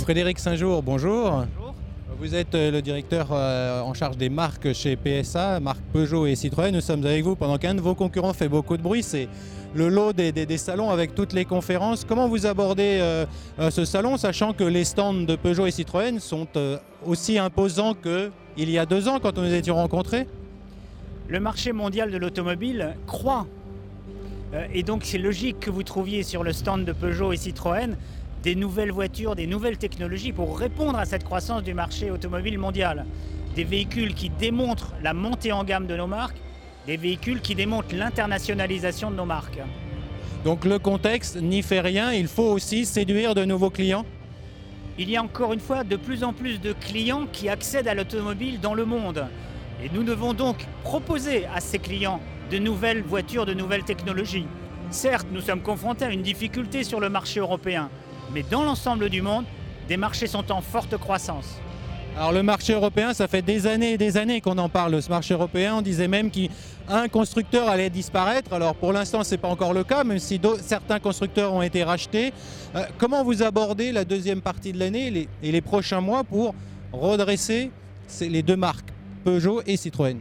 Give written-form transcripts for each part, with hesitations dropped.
Frédéric Saint-Jour, bonjour. Bonjour. Vous êtes le directeur en charge des marques chez PSA, marques Peugeot et Citroën. Nous sommes avec vous pendant qu'un de vos concurrents fait beaucoup de bruit. C'est le lot des salons avec toutes les conférences. Comment vous abordez ce salon, sachant que les stands de Peugeot et Citroën sont aussi imposants qu'il y a 2 ans quand nous étions rencontrés? Le marché mondial de l'automobile croît. Et donc c'est logique que vous trouviez sur le stand de Peugeot et Citroën des nouvelles voitures, des nouvelles technologies pour répondre à cette croissance du marché automobile mondial. Des véhicules qui démontrent la montée en gamme de nos marques, des véhicules qui démontrent l'internationalisation de nos marques. Donc le contexte n'y fait rien, il faut aussi séduire de nouveaux clients? Il y a encore une fois de plus en plus de clients qui accèdent à l'automobile dans le monde. Et nous devons donc proposer à ces clients de nouvelles voitures, de nouvelles technologies. Certes, nous sommes confrontés à une difficulté sur le marché européen, mais dans l'ensemble du monde, des marchés sont en forte croissance. Alors le marché européen, ça fait des années et des années qu'on en parle de ce marché européen. On disait même qu'un constructeur allait disparaître. Alors pour l'instant, ce n'est pas encore le cas, même si certains constructeurs ont été rachetés. Comment vous abordez la deuxième partie de l'année et les prochains mois pour redresser les 2 marques, Peugeot et Citroën?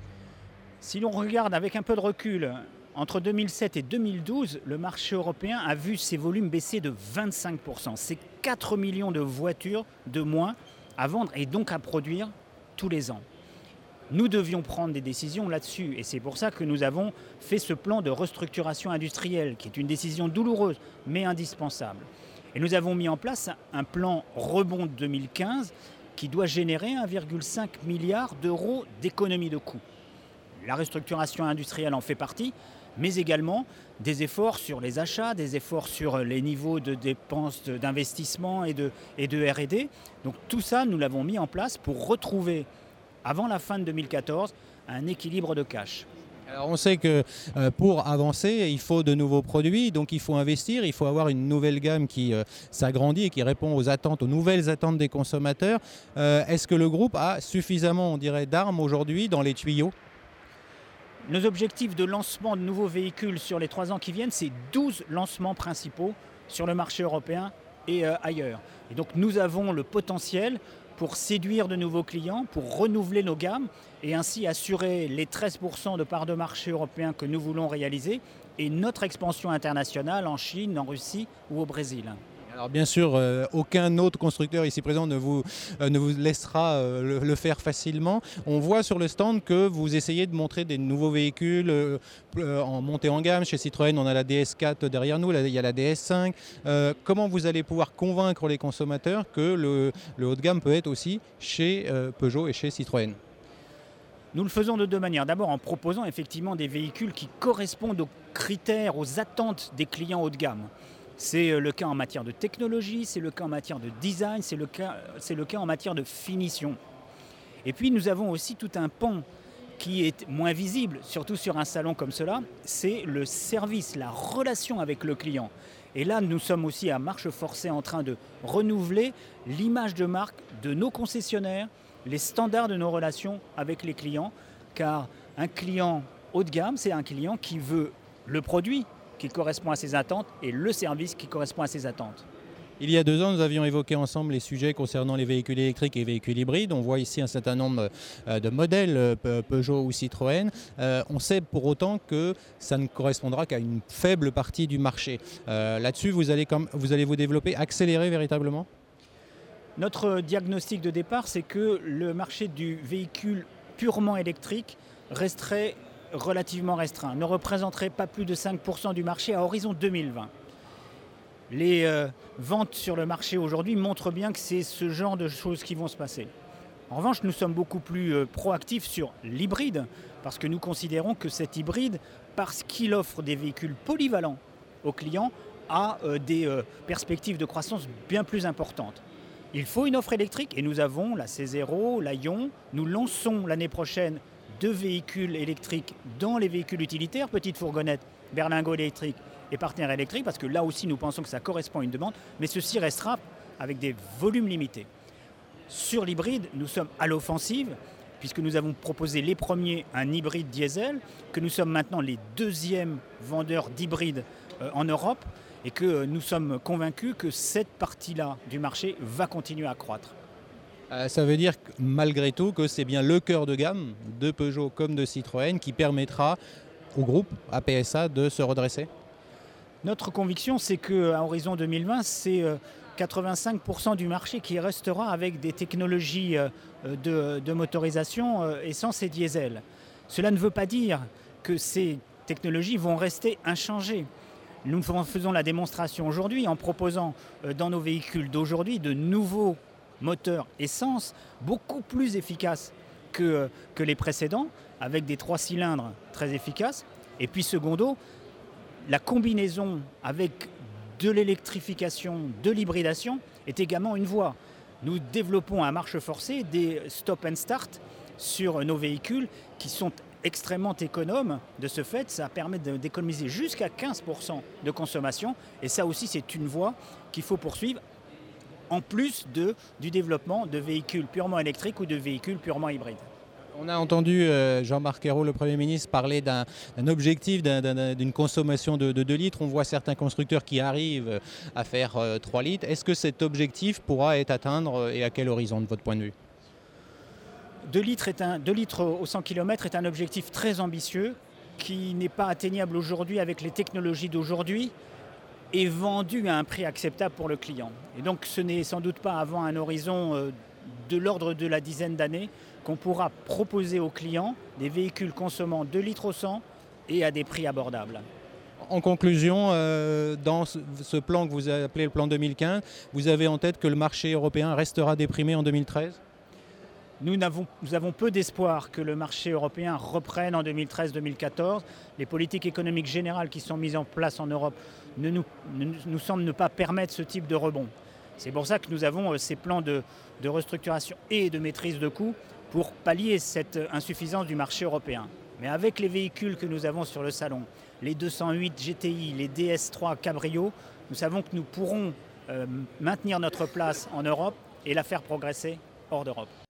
Si l'on regarde avec un peu de recul, entre 2007 et 2012, le marché européen a vu ses volumes baisser de 25%. C'est 4 millions de voitures de moins à vendre et donc à produire tous les ans. Nous devions prendre des décisions là-dessus et c'est pour ça que nous avons fait ce plan de restructuration industrielle qui est une décision douloureuse mais indispensable. Et nous avons mis en place un plan rebond 2015 qui doit générer 1,5 milliard d'euros d'économie de coûts. La restructuration industrielle en fait partie, mais également des efforts sur les achats, des efforts sur les niveaux de dépenses d'investissement et de R&D. Donc tout ça, nous l'avons mis en place pour retrouver, avant la fin de 2014, un équilibre de cash. Alors on sait que pour avancer, il faut de nouveaux produits, donc il faut investir, il faut avoir une nouvelle gamme qui s'agrandit et qui répond aux nouvelles attentes des consommateurs. Est-ce que le groupe a suffisamment, on dirait, d'armes aujourd'hui dans les tuyaux? Nos objectifs de lancement de nouveaux véhicules sur les 3 ans qui viennent, c'est 12 lancements principaux sur le marché européen et ailleurs. Et donc nous avons le potentiel pour séduire de nouveaux clients, pour renouveler nos gammes et ainsi assurer les 13% de part de marché européen que nous voulons réaliser et notre expansion internationale en Chine, en Russie ou au Brésil. Alors bien sûr, aucun autre constructeur ici présent ne vous laissera le faire facilement. On voit sur le stand que vous essayez de montrer des nouveaux véhicules en montée en gamme. Chez Citroën, on a la DS4 derrière nous, il y a la DS5. Comment vous allez pouvoir convaincre les consommateurs que le haut de gamme peut être aussi chez Peugeot et chez Citroën? Nous le faisons de 2 manières. D'abord en proposant effectivement des véhicules qui correspondent aux critères, aux attentes des clients haut de gamme. C'est le cas en matière de technologie, c'est le cas en matière de design, c'est le cas en matière de finition. Et puis nous avons aussi tout un pan qui est moins visible, surtout sur un salon comme cela, c'est le service, la relation avec le client. Et là, nous sommes aussi à marche forcée en train de renouveler l'image de marque de nos concessionnaires, les standards de nos relations avec les clients, car un client haut de gamme, c'est un client qui veut le produit qui correspond à ses attentes et le service qui correspond à ses attentes. Il y a 2 ans, nous avions évoqué ensemble les sujets concernant les véhicules électriques et les véhicules hybrides. On voit ici un certain nombre de modèles Peugeot ou Citroën. On sait pour autant que ça ne correspondra qu'à une faible partie du marché. Là-dessus, vous allez vous développer, accélérer véritablement? Notre diagnostic de départ, c'est que le marché du véhicule purement électrique resterait relativement restreint, ne représenterait pas plus de 5% du marché à horizon 2020. Les ventes sur le marché aujourd'hui montrent bien que c'est ce genre de choses qui vont se passer. En revanche, nous sommes beaucoup plus proactifs sur l'hybride, parce que nous considérons que cet hybride, parce qu'il offre des véhicules polyvalents aux clients, a des perspectives de croissance bien plus importantes. Il faut une offre électrique et nous avons la C0, la Ion. Nous lançons l'année prochaine 2 véhicules électriques dans les véhicules utilitaires, petites fourgonnettes, berlingots électriques et partenaires électriques, parce que là aussi nous pensons que ça correspond à une demande, mais ceci restera avec des volumes limités. Sur l'hybride, nous sommes à l'offensive puisque nous avons proposé les premiers un hybride diesel, que nous sommes maintenant les deuxièmes vendeurs d'hybrides en Europe et que nous sommes convaincus que cette partie-là du marché va continuer à croître. Ça veut dire malgré tout que c'est bien le cœur de gamme de Peugeot comme de Citroën qui permettra au groupe, à PSA, de se redresser? Notre conviction, c'est qu'à horizon 2020, c'est 85% du marché qui restera avec des technologies de motorisation essence et diesel. Cela ne veut pas dire que ces technologies vont rester inchangées. Nous faisons la démonstration aujourd'hui en proposant dans nos véhicules d'aujourd'hui de nouveaux moteurs essence beaucoup plus efficaces que les précédents, avec des 3 cylindres très efficaces. Et puis secondo, la combinaison avec de l'électrification, de l'hybridation est également une voie. Nous développons à marche forcée des stop and start sur nos véhicules qui sont extrêmement économes. De ce fait, ça permet d'économiser jusqu'à 15% de consommation. Et ça aussi, c'est une voie qu'il faut poursuivre en plus du développement de véhicules purement électriques ou de véhicules purement hybrides. On a entendu Jean-Marc Ayrault, le Premier ministre, parler d'un objectif, d'une consommation de 2 litres. On voit certains constructeurs qui arrivent à faire 3 litres. Est-ce que cet objectif pourra être atteint et à quel horizon de votre point de vue? 2 litres au 100 km est un objectif très ambitieux qui n'est pas atteignable aujourd'hui avec les technologies d'aujourd'hui et vendu à un prix acceptable pour le client. Et donc ce n'est sans doute pas avant un horizon de l'ordre de la dizaine d'années qu'on pourra proposer aux clients des véhicules consommant 2 litres au 100 et à des prix abordables. En conclusion, dans ce plan que vous appelez le plan 2015, vous avez en tête que le marché européen restera déprimé en 2013 ? Nous avons peu d'espoir que le marché européen reprenne en 2013-2014. Les politiques économiques générales qui sont mises en place en Europe nous semblent ne pas permettre ce type de rebond. C'est pour ça que nous avons ces plans de restructuration et de maîtrise de coûts pour pallier cette insuffisance du marché européen. Mais avec les véhicules que nous avons sur le salon, les 208 GTI, les DS3 Cabrio, nous savons que nous pourrons maintenir notre place en Europe et la faire progresser hors d'Europe.